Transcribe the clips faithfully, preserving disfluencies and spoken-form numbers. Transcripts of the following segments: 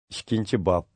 ikkinchi bob.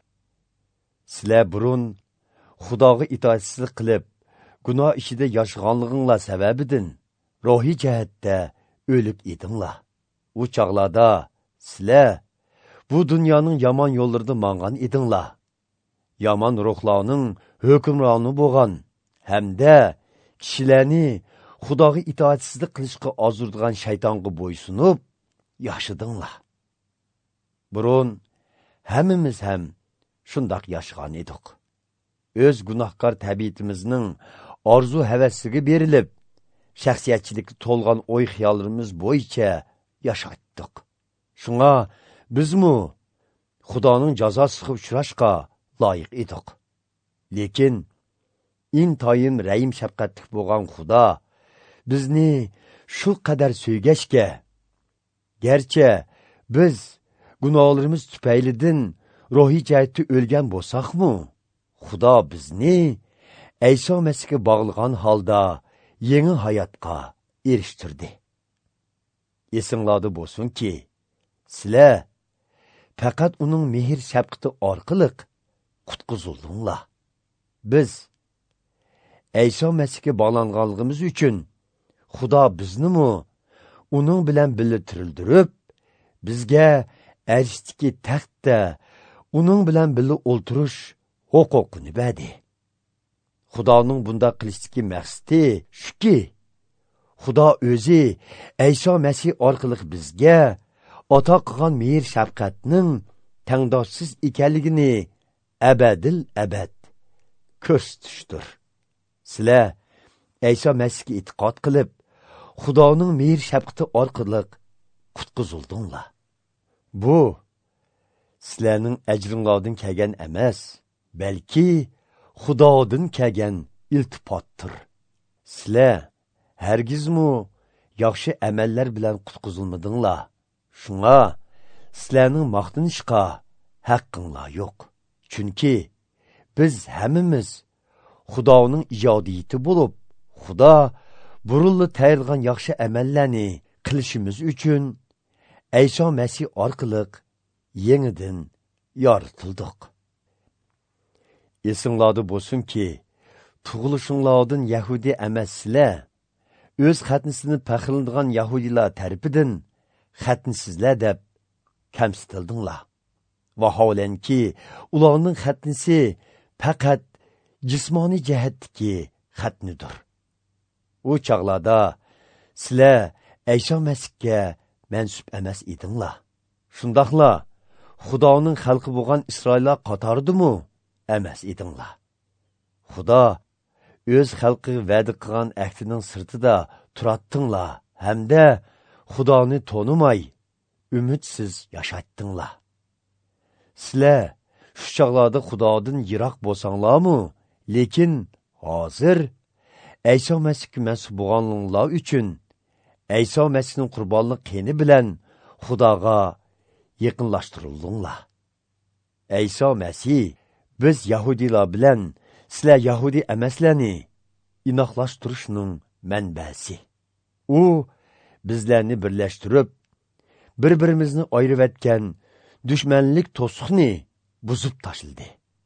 Sizlar burun Xudoga itoatsizlik qilib, gunoh ishida yashaganliginglar sababidan ruhiy jihatda o'lib edinglar. U chaqlarda sizlar bu dunyoning yomon yo'llarida mangan edinglar. Yomon ruhlarning hukmroni bo'lgan hamda kishilarni Xudoga itoatsizlik qilishga ozurdigan shaytonga bo'ysunib yashadinglar. Burun hammamiz ham shundoq yashagan edik. Öz gunohkor tabiatimizning orzu havasiga berilib, shaxsiyatchilikka to'lgan o'y xiyollarimiz bo'yicha yashatdik. Shunga bizmi Xudoning jazosiga uchrashga loyiq edik. Lekin intoyim rahim shafqatli bo'lgan Xudo bizni shu qadar so'ygashga, garchi biz gunohlarimiz tufaylidan ruhiy jihatda o'lgan bo'lsakmi, Xudo bizni Ayso Masihga bog'lagan holda yangi hayotga erishtirdi. Esinglarda bo'lsinki, sizlar faqat uning mehr shafqati orqali qutqizildinglar. Biz Ayso Masihga bog'langanligimiz uchun Xudo biznimi uning bilan birlashtirib, bizga arshdagi taxtda uning bilan birga o'ltirish huquqini berdi. Xudoning bunda qilishdagi maqsadi shuki, Xudo o'zi Ayso Masih orqali bizga ato qilgan mehr shafqatning tangdoshsiz ekanligini abadil abad ko'rsatishdir. Sizlar Ayso Masihga e'tiqod qilib, Xudoning mehr shafqati orqali qutqizildinglar. Bu sizlarning ajringlardan kelgan emas, balki Xudodan kelgan iltifotdir. Sizlar hargizmi yaxshi amallar bilan qutqizilmadinglar. Shunga sizlarning maqtanishga haqqinglar yo'q. Chunki biz hammamiz Xudoning ijodiyati bo'lib, Xudo burunli tayyorlagan yaxshi amallarni qilishimiz uchun Ayso Masih orqali yangidan yoritildik. Esinglarda bo'lsinki, tug'ilishinglardan Yahudi emaslar, o'z xatnisini faxrlanadigan Yahudilar tarafidan xatnisizlar deb kamsitildinglar. Vaholanki, ularning xatnisi faqat jismoniy jihatdagi xatnidir. U chaqlarda sizlar Ayso Masihga mansub emas edinglar. Shundaqla Xudoning xalqi bo'lgan Isroillar qatoridimi emas edinglar. Xudo o'z xalqiga va'da qilgan ahdining sirtida turatdinglar hamda Xudoni tonimay, umidsiz yashatdinglar. Sizlar shu chaqlarda Xudodan yiroq bo'lsanglarmi, lekin hozir Ayso Masihga mansub bo'lganliginglar uchun Ayso Masihning qurbonlik qini bilan Xudoga yaqinlashtirildinglar. Ayso Masih biz Yahudilar bilan sizlar Yahudi emaslarni inoqlashtirishning manbasi. U bizlarni birlashtirib, bir-birimizni ayirib dushmanlik to'siqni buzib tashladi.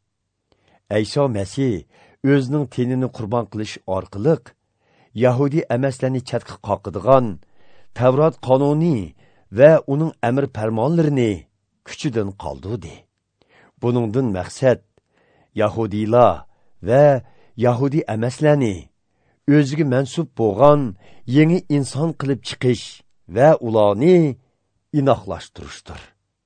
Ayso Masih o'zining tenini qurbon qilish orqali Yahudi emaslarni chatga qoqadigan Tavrat qonuni va uning amr farmonlarini kuchidan qoldirdi. Buningdan maqsad Yahudilar va Yahudi emaslarni o'ziga mansub bo'lgan yangi inson qilib chiqish va ularni inoqlashtirishdir.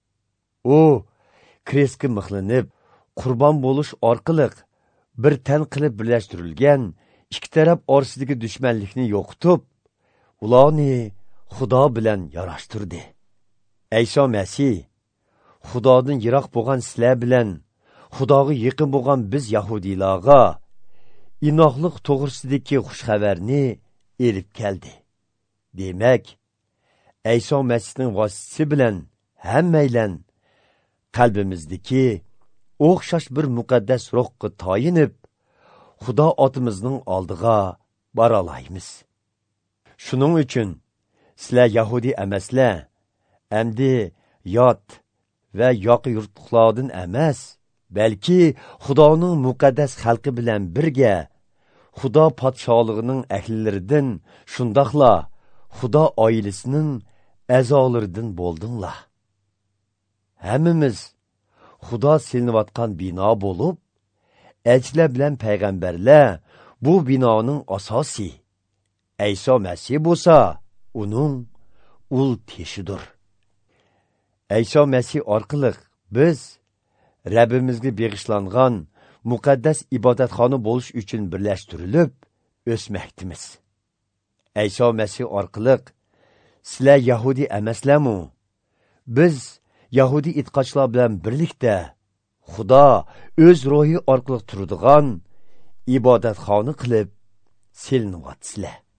U krestga mixlanib, qurbon bo'lish orqali bir tan qilib birlashtirilgan ikki taraf orasidagi dushmanlikni yo'qotib, ularni Xudo bilan yarashtirdi. Ayso Masih Xudodan yiroq bo'lgan sizlar bilan Xudoga yaqin bo'lgan biz Yahudilarga inoqlik to'g'risidagi xushxabarni elib keldi. Demak, Ayso Masihning vositasi bilan hammaylan qalbimizdagi o'xshash bir muqaddas ruhga toyinib, Xudo otimizning oldiga bora olamiz. Shuning uchun sizlar Yahudi emaslar, amdi yot va yoq yurtliqlardan emas, balki Xudoning muqaddas xalqi bilan birga Xudo podshohligining ahlilaridan, shundoqla Xudo oilasining a'zolaridan bo'ldinglar. Hammamiz Xudo silinayotgan bino bo'lib, elchilar bilan payg'ambarlar bu binoning asosi. Ayso Masih bo'lsa, uning ul teshidir. Ayso Masih orqali biz Rabbimizga beg'ishlangan muqaddas ibodatxona bo'lish uchun birlashtirilib o'smoqdimiz. Ayso Masih orqali sizlar Yahudi emaslarmi? Biz Yahudi itqochlar bilan birlikda Xudo o'z ruhi orqali turadigan ibodatxona qilib selinyapsizlar.